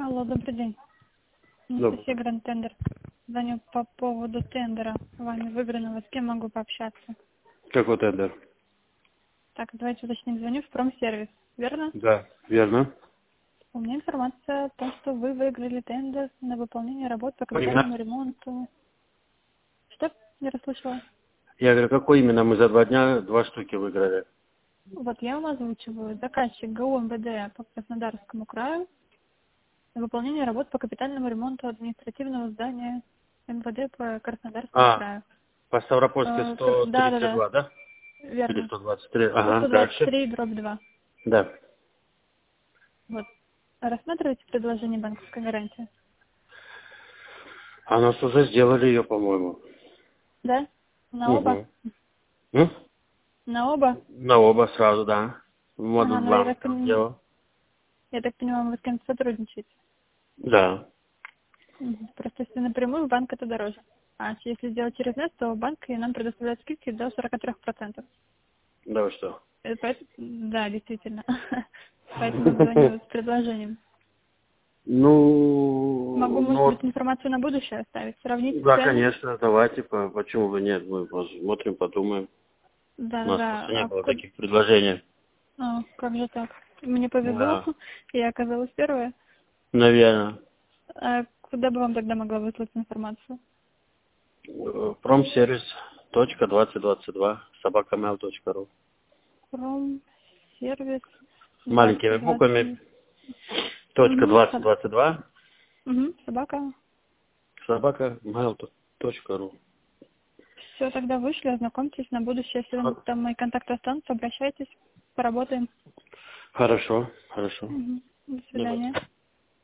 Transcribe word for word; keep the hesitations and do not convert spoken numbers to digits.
Алло, добрый день. Анастасия, Гранд Тендер. Звоню по поводу тендера вами выигранного. С кем могу пообщаться? Какой тендер? Так, давайте уточним. Звоню в промсервис, верно? Да, верно. У меня информация о том, что вы выиграли тендер на выполнение работ по Именно? капитальному ремонту. Что? Не расслышала. Я говорю, какой именно? Мы за два дня два штуки выиграли. Вот я вам озвучиваю. Заказчик ГУ МВД по Краснодарскому краю на выполнение работ по капитальному ремонту административного здания МВД по Краснодарскому А, краю. по Ставропольской Э, сто Да, да, тридцать да, два, да? Или верно. сто двадцать три? По Ага, сто двадцать дальше. три дробь два. Да. Вот. Рассматриваете предложение банковской гарантии? А нас уже сделали ее, по-моему. Да? На оба? Угу. М? На оба? На оба сразу, да. Ага, Модуль ну я два мы так, там пон- сделал. я так понимаю, вы с кем-то сотрудничаете. Да. Мгм. Просто если напрямую, банк это дороже. А если сделать через нас, то банк и нам предоставляет скидки до сорок три процента. Да вы что? Э, поэт- Да, действительно. Поэтому звоню с предложением. Могу, Ну, ну, может быть, вот, информацию на будущее оставить, сравнить да, цены. конечно, давайте, по- почему бы нет, мы посмотрим, подумаем. У нас просто Да-да-да. не А было ку- таких предложений. а, как же так? Мне повезло, Да, я оказалась первая. наверное. А куда бы вам тогда могла выслать информацию? Промсервис точка двадцать двадцать два собака mail точка ру. Промсервис С маленькими двадцать буквами. двадцать. Точка Угу. двадцать двадцать два Угу. Собака. собака mail точка ру. Все, тогда вышли, ознакомьтесь на будущее. Если там мои контакты останутся, обращайтесь, поработаем. Хорошо, хорошо. Угу. До Давайте. свидания.